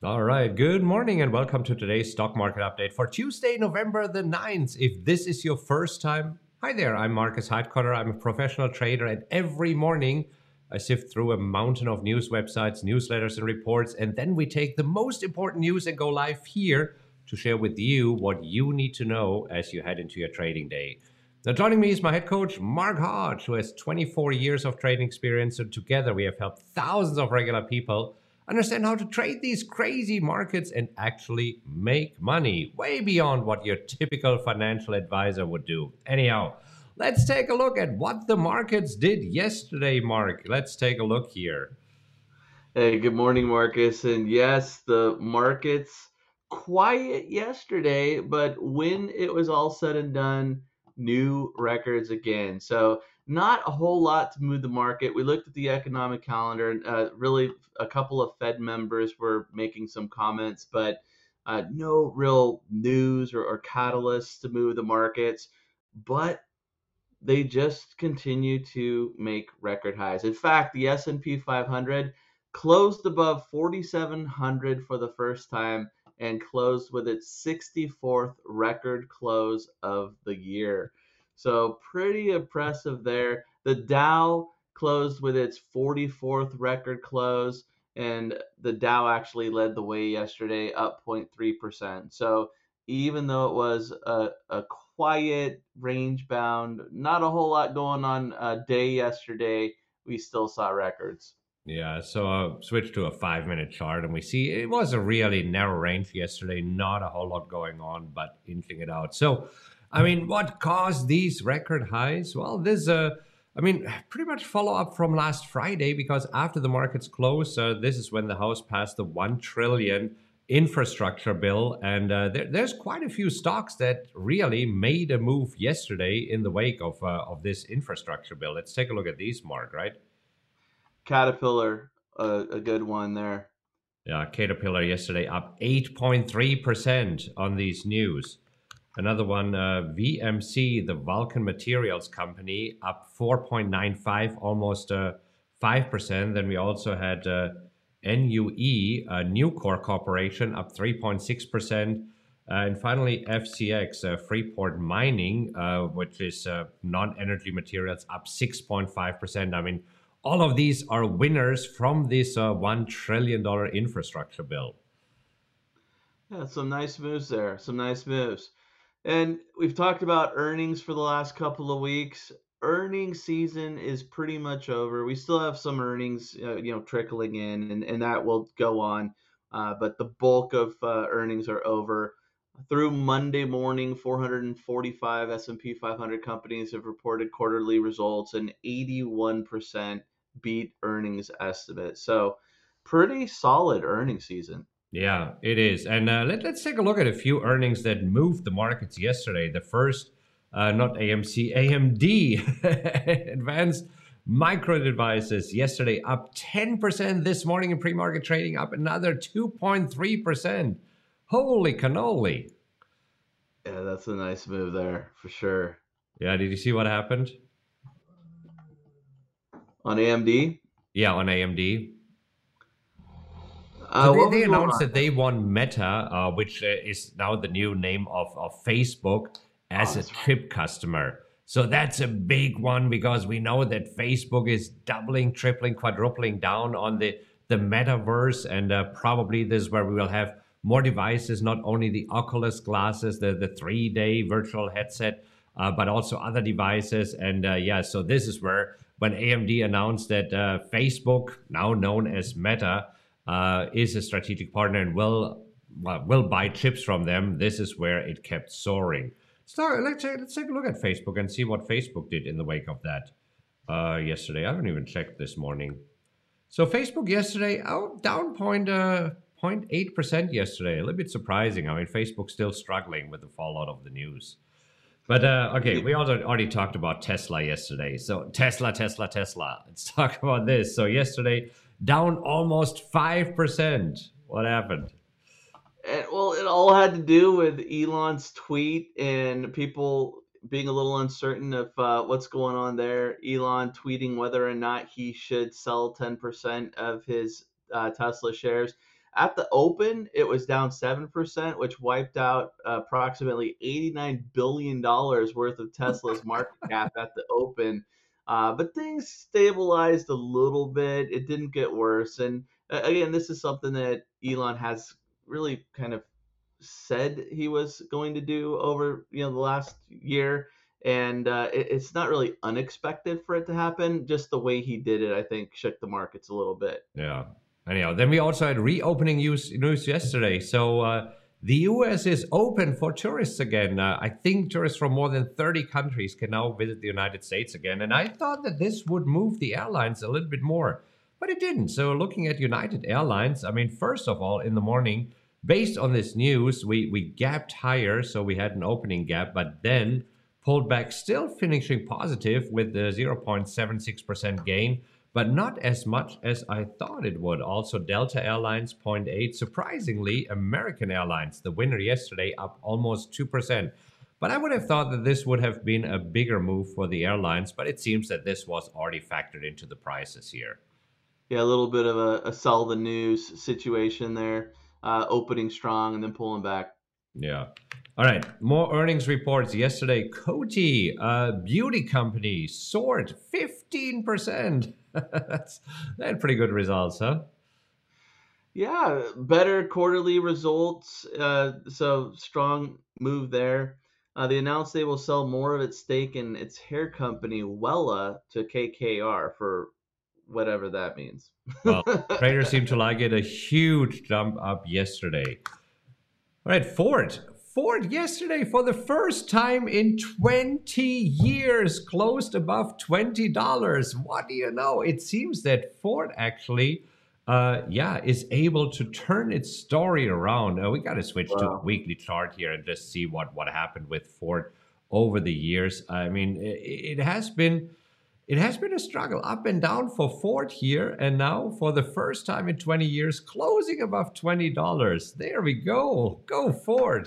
All right. Good morning and welcome to today's stock market update for Tuesday, November the 9th. If this is your first time, hi there. I'm Marcus Heitkotter. I'm a professional trader, and every morning I sift through a mountain of news websites, newsletters, and reports, and then we take the most important news and go live here to share with you what you need to know as you head into your trading day. Now, joining me is my head coach, Mark Hodge, who has 24 years of trading experience, and together we have helped thousands of regular people understand how to trade these crazy markets and actually make money way beyond what your typical financial advisor would do. Anyhow, let's take a look at what the markets did yesterday, Mark. Let's take a look here. Hey, good morning, Marcus. And yes, the markets quiet yesterday, but when it was all said and done, new records again. So, not a whole lot to move the market. We looked at the economic calendar, and really a couple of Fed members were making some comments, but no real news or catalysts to move the markets. But they just continue to make record highs. In fact, the S&P 500 closed above 4,700 for the first time and closed with its 64th record close of the year. So pretty impressive there. The Dow closed with its 44th record close, and the Dow actually led the way yesterday, up 0.3%. So even though it was a quiet, range bound, not a whole lot going on day yesterday, we still saw records. Yeah, so I'll switch to a 5 minute chart, and we see it was a really narrow range yesterday, not a whole lot going on, but inching it out. So, I mean, what caused these record highs? Well, pretty much follow up from last Friday because after the markets closed, this is when the House passed the 1 trillion infrastructure bill. And there's quite a few stocks that really made a move yesterday in the wake of this infrastructure bill. Let's take a look at these, Mark, right? Caterpillar, a good one there. Yeah, Caterpillar yesterday up 8.3% on these news. Another one, VMC, the Vulcan Materials Company, up 4.95, almost 5%. Then we also had NUE, Nucor Corporation, up 3.6%. And finally, FCX, Freeport Mining, which is non energy materials, up 6.5%. I mean, all of these are winners from this $1 trillion infrastructure bill. Yeah, some nice moves there. Some nice moves. And we've talked about earnings for the last couple of weeks. Earnings season is pretty much over. We still have some earnings, trickling in, and that will go on. But the bulk of earnings are over. Through Monday morning, 445 S&P 500 companies have reported quarterly results, and 81% beat earnings estimates. So, pretty solid earnings season. Yeah, it is. And let's take a look at a few earnings that moved the markets yesterday. The first, not AMC, AMD, Advanced Micro Devices, yesterday up 10%. This morning in pre market trading, up another 2.3%. Holy cannoli. Yeah, that's a nice move there for sure. Yeah, did you see what happened? On AMD, Yeah, on AMD. So they, what they was going announced on that there? they won Meta, which is now the new name of Facebook, Oh, as a that's right. chip customer. So that's a big one because we know that Facebook is doubling, tripling, quadrupling down on the metaverse. And probably this is where we will have more devices, not only the Oculus glasses, the 3-day virtual headset, but also other devices. And yeah, so this is where when AMD announced that Facebook, now known as Meta, is a strategic partner and will buy chips from them. This is where it kept soaring. So let's take a look at Facebook and see what Facebook did in the wake of that yesterday. I haven't even checked this morning. So Facebook yesterday, down 0.8% yesterday. A little bit surprising. I mean, Facebook's still struggling with the fallout of the news. But okay, Yeah, we also already talked about Tesla yesterday. So Tesla, Tesla, Tesla. Let's talk about this. So yesterday, down almost 5%. What happened? well, it all had to do with Elon's tweet and people being a little uncertain of what's going on there. Elon tweeting whether or not he should sell 10% of his Tesla shares. At the open, it was down 7%, which wiped out approximately $89 billion worth of Tesla's market cap at the open. But things stabilized a little bit. It didn't get worse. And again, this is something that Elon has really kind of said he was going to do over the last year, and it's not really unexpected for it to happen. Just the way he did it, I think, shook the markets a little bit. Yeah. Anyhow, then we also had reopening news yesterday. So the US is open for tourists again. I think tourists from more than 30 countries can now visit the United States again. And I thought that this would move the airlines a little bit more, but it didn't. So looking at United Airlines, I mean, first of all, in the morning, based on this news, we gapped higher. So we had an opening gap, but then pulled back, still finishing positive with the 0.76% gain, but not as much as I thought it would. Also, Delta Airlines 0.8. Surprisingly, American Airlines, the winner yesterday, up almost 2%. But I would have thought that this would have been a bigger move for the airlines, but it seems that this was already factored into the prices here. Yeah, a little bit of a sell the news situation there, opening strong and then pulling back. Yeah. All right. More earnings reports yesterday. Coty, beauty company, soared 15%. They had pretty good results, huh? Yeah, better quarterly results. So strong move there. They announced they will sell more of its stake in its hair company Wella to KKR for whatever that means. Well, traders seem to like it. A huge jump up yesterday. All right, Ford. Ford yesterday, for the first time in 20 years, closed above $20. What do you know? It seems that Ford actually, is able to turn its story around. We got to switch to a Wow. weekly chart here and just see what happened with Ford over the years. I mean, it has been a struggle up and down for Ford here, and now for the first time in 20 years, closing above $20. There we go. Go Ford.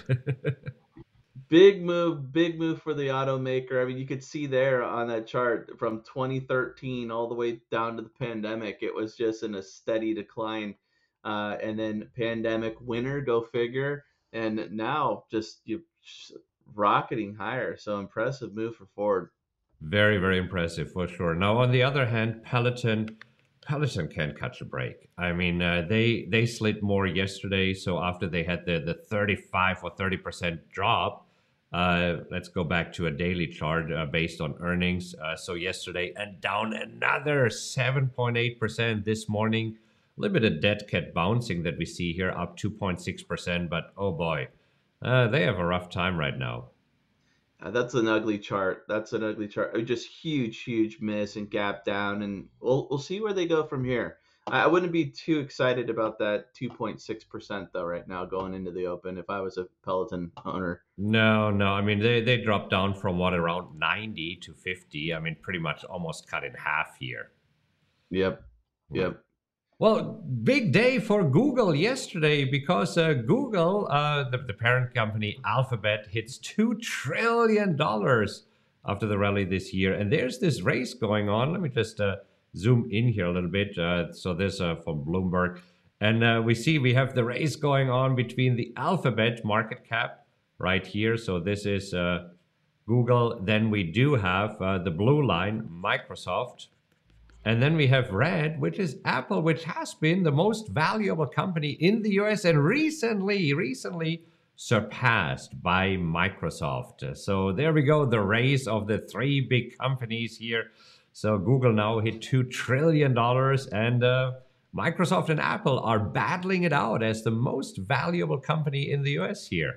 Big move for the automaker. I mean, you could see there on that chart from 2013 all the way down to the pandemic, it was just in a steady decline. And then pandemic winner, go figure. And now just rocketing higher. So impressive move for Ford. Very, very impressive for sure. Now, on the other hand, Peloton can't catch a break. I mean, they slid more yesterday. So after they had the 35 or 30% drop, let's go back to a daily chart based on earnings. So yesterday and down another 7.8% this morning. A little bit of dead cat bouncing that we see here, up 2.6%. But oh boy, they have a rough time right now. That's an ugly chart. That's an ugly chart. Just huge miss and gap down, and we'll see where they go from here. I wouldn't be too excited about that 2.6% though right now going into the open if I was a Peloton owner. No, no. I mean, they dropped down from what, around 90 to 50. I mean, pretty much almost cut in half here. Yep. Right. Yep. Well, big day for Google yesterday because Google, the parent company Alphabet, hits $2 trillion after the rally this year. And there's this race going on. Let me just zoom in here a little bit. So this from Bloomberg. And we have the race going on between the Alphabet market cap right here. So this is Google. Then we do have the blue line, Microsoft. And then we have red, which is Apple, which has been the most valuable company in the US and recently surpassed by Microsoft. So there we go, the race of the three big companies here. So Google now hit $2 trillion and Microsoft and Apple are battling it out as the most valuable company in the US here.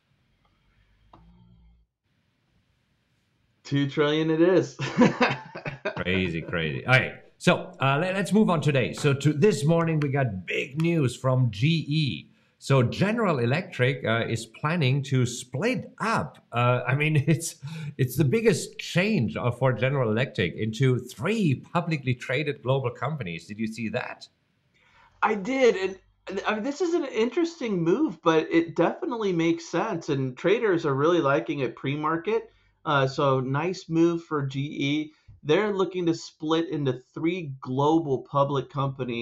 2 trillion it is. Crazy. All right. So let's move on today. So to this morning, we got big news from GE. So General Electric is planning to split up. I mean, it's the biggest change for General Electric into three publicly traded global companies. Did you see that? I did, and I mean, this is an interesting move, but it definitely makes sense, and traders are really liking it pre-market. So nice move for GE. They're looking to split into three global public companies.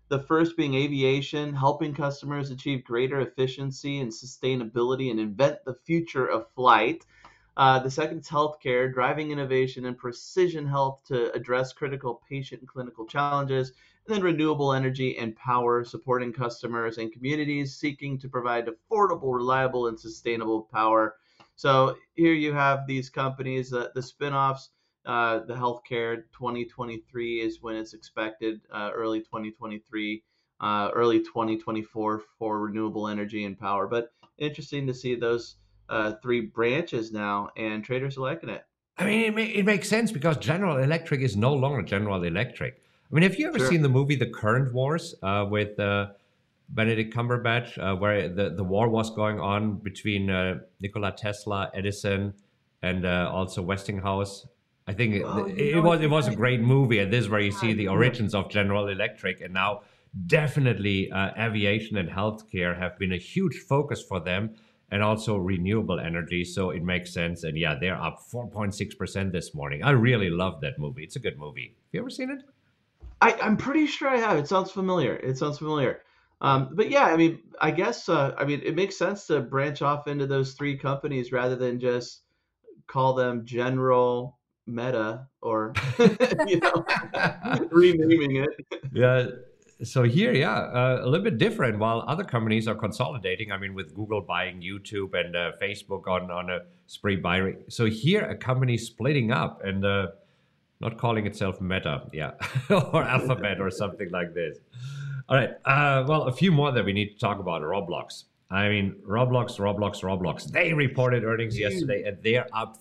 The first being aviation, helping customers achieve greater efficiency and sustainability and invent the future of flight. The second is healthcare, driving innovation and precision health to address critical patient and clinical challenges. And then renewable energy and power, supporting customers and communities seeking to provide affordable, reliable, and sustainable power. So here you have these companies, the spinoffs. The healthcare 2023 is when it's expected, early 2023, early 2024 for renewable energy and power. But interesting to see those three branches now, and traders are liking it. I mean, it makes sense because General Electric is no longer General Electric. I mean, have you ever Sure. seen the movie The Current Wars with Benedict Cumberbatch, where the war was going on between Nikola Tesla, Edison, and also Westinghouse? I think Oh, it was a great movie, and this is where you see the yeah. origins of General Electric, and now definitely aviation and healthcare have been a huge focus for them, and also renewable energy. So it makes sense, and yeah, they're up 4.6% this morning. I really love that movie. It's a good movie. Have you ever seen it? I'm pretty sure I have. It sounds familiar. It sounds familiar. But yeah, I mean, I guess, I mean, it makes sense to branch off into those three companies rather than just call them General Meta or, you know, renaming it. Yeah. So here, yeah, a little bit different. While other companies are consolidating, I mean, with Google buying YouTube and Facebook on a spree buy. So here, a company splitting up and not calling itself Meta, yeah, or Alphabet or something like this. All right. Well, a few more that we need to talk about. Roblox. I mean, Roblox. They reported earnings Huge, yesterday, and they're up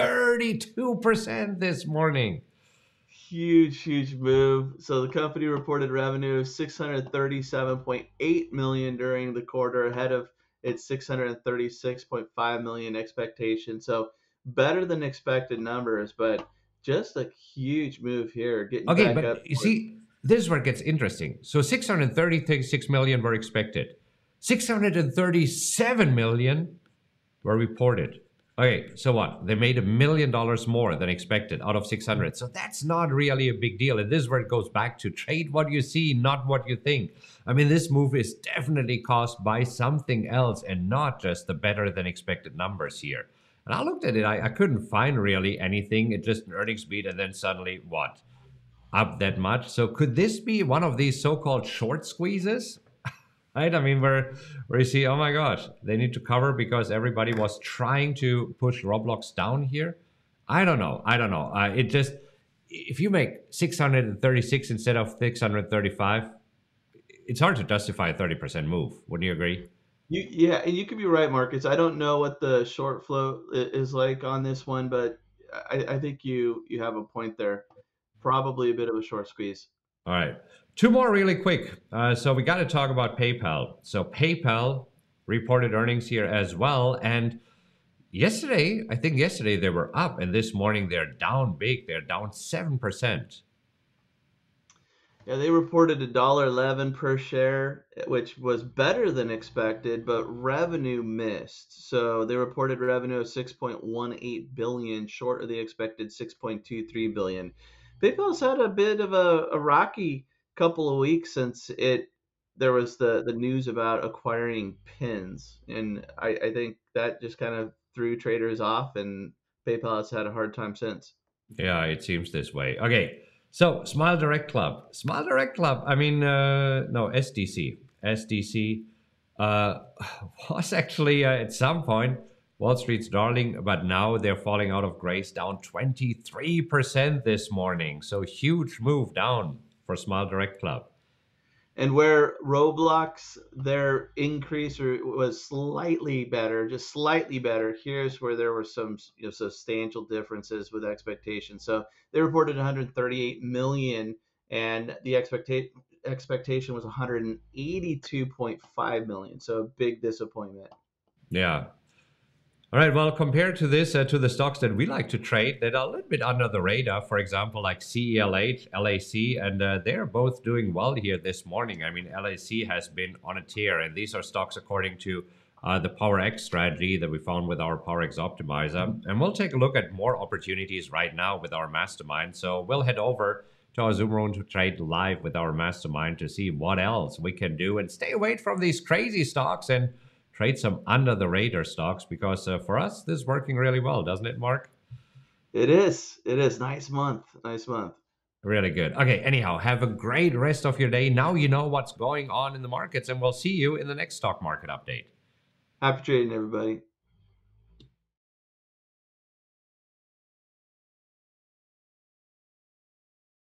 32% this morning. huge move. So the company reported revenue of 637.8 million during the quarter, ahead of its 636.5 million expectation. So better than expected numbers, but just a huge move here, getting Okay, back up but you towards. see, this is where it gets interesting. So 636 million were expected. 637 million were reported. Okay, so what? They made $1 million more than expected out of 600. So that's not really a big deal. And this is where it goes back to trade what you see, not what you think. I mean, this move is definitely caused by something else and not just the better than expected numbers here. And I looked at it, I couldn't find really anything. It just an earnings beat, and then suddenly what? Up that much. So could this be one of these so-called short squeezes? Right? I mean, where you see, oh my gosh, they need to cover because everybody was trying to push Roblox down here. I don't know. It just if you make 636 instead of 635, it's hard to justify a 30% move. Wouldn't you agree? Yeah, and you could be right, Marcus. I don't know what the short flow is like on this one, but I think you have a point there. Probably a bit of a short squeeze. All right. Two more really quick. So we got to talk about PayPal. So PayPal reported earnings here as well. And yesterday, I think yesterday they were up, and this morning they're down big. They're down 7%. Yeah, they reported $1.11 per share, which was better than expected, but revenue missed. So they reported revenue of 6.18 billion, short of the expected 6.23 billion. PayPal's had a bit of a rocky couple of weeks since it there was the news about acquiring pins, and I think that just kind of threw traders off, and PayPal has had a hard time since. Yeah, it seems this way. Okay. So Smile Direct Club. Smile Direct Club, I mean, no, SDC. SDC uh, was actually at some point Wall Street's darling, but now they're falling out of grace, down 23% this morning. So huge move down for Smile Direct Club. And where Roblox, their increase was slightly better, just slightly better. Here's where there were some substantial differences with expectations. So they reported 138 million, and the expectation was 182.5 million. So a big disappointment. Yeah. All right. Well, compared to this, to the stocks that we like to trade that are a little bit under the radar, for example, like CELH, LAC, and they're both doing well here this morning. I mean, LAC has been on a tear, and these are stocks according to the PowerX strategy that we found with our PowerX optimizer. And we'll take a look at more opportunities right now with our mastermind. So we'll head over to our Zoom room to trade live with our mastermind to see what else we can do and stay away from these crazy stocks and trade some under the radar stocks because for us, this is working really well, doesn't it, Mark? It is. It is. Nice month. Nice month. Really good. Okay, anyhow, have a great rest of your day. Now you know what's going on in the markets, and we'll see you in the next stock market update. Happy trading, everybody.